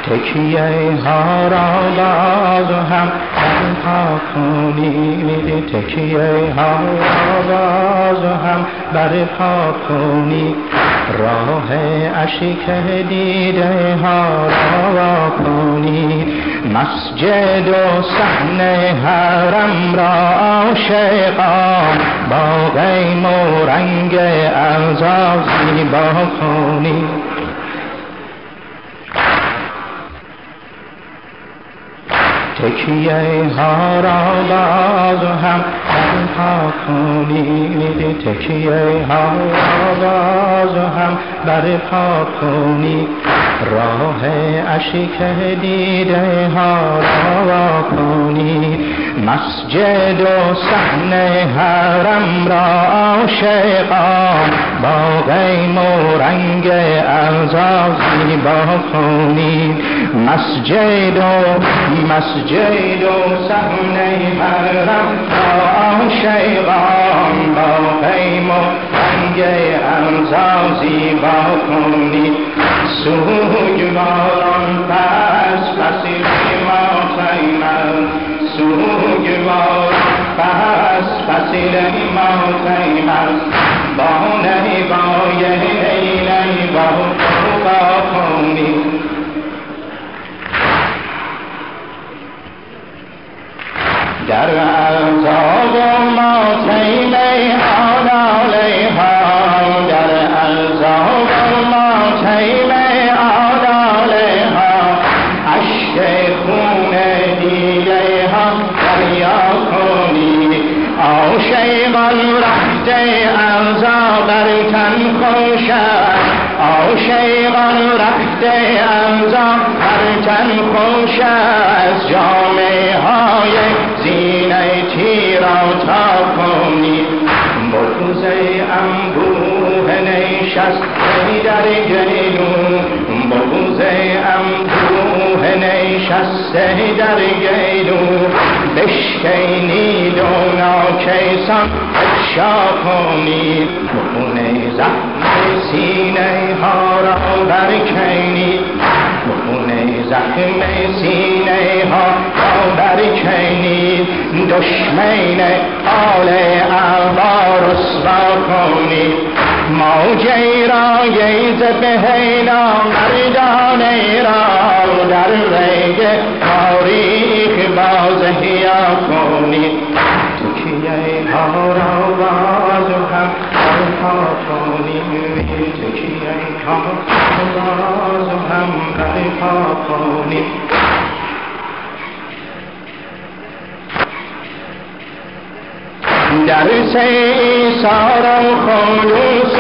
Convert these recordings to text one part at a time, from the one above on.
تکیه ها را باز هم برپا کنید، تکیه ها را باز هم برپا کنید، راه اشک دیده ها را کنید، مسجد و صحن حرم را عاشقان با غیم و رنگ اعضا زیبا کنید. تکیه ها را باز هم برپا کنید، تکیه ها را باز هم برپا کنید، راه اشک دیده ها را کنید، مسجد و صحن حرم را عاشقان با غیم و رنگ اعضا زیبا کنید، مسجد و صحن حرم را عاشقان با غیم و رنگ اعضا زیبا کنید، سوگواران پس پسیل ما خیمه، سوگواران پس پسیل ما خیمه، با نیبای نیبا کنید. در عذاب ما خیمه آلاله ها، در عذاب ما خیمه آلاله ها، اشک خون دیده ها دریا کنید، عاشقان رفته اعضا بر تن خوش است، عاشقان رفته اعضا بر تن خوش است، جامه های زینه تیرا تا کنید، بغض انبوه نشسته در گلو، بغض انبوه نشسته در گلو، بشکنید و ناکیسان افشا کنید، خون زخم سینه ها را برکنید، خون زخم سینه ها را برکنید، دشمن آل اعوا رسوا کنید، موجه را گیز بهینا مردانه را در ریگ تاریخ باز احیا کنید، تکیه ها را باز هم برپا کنید، تکیه ها را باز هم برپا کنید. درس ایثار و خلوص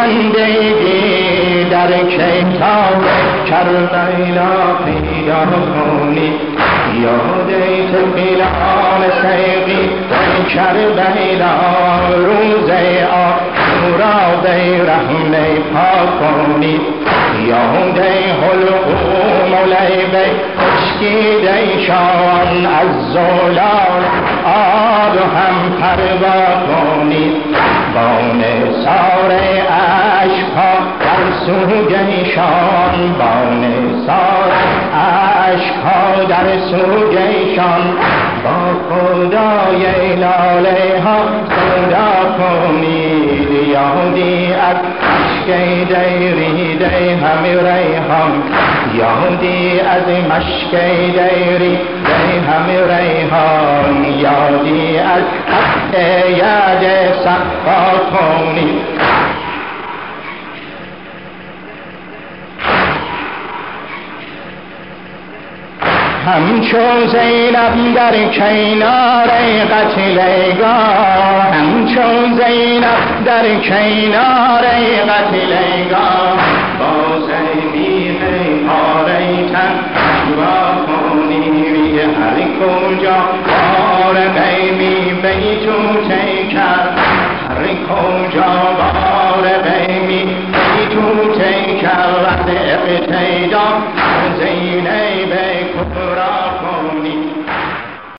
بندگی در کتاب کربلا پیدا کنید، یاد طفلان سیقی در کربلا روز عاشورا رحم پا کنید، یاد حلقوم و لیب خشکیده‌شان از زلال آب هم پروا کنید، با نثار اشک‌ها در سوگشان، با نثار اشک‌ها در سوگشان، با خدای لاله ها صدا کنید، یادی از اشک دیریده همه ریحان، یادی از مشک دیریده همه ریحان، یادی از حق ید صفا کنید، همچون زینب در کنار قتلگاه، همچون زینب در کنار قتلگاه، با زمین پاره تن شوا کنید، هر کجا بار غیمی بیتو کرد، هر کجا بار غیمی بیتو کرد، اقتدا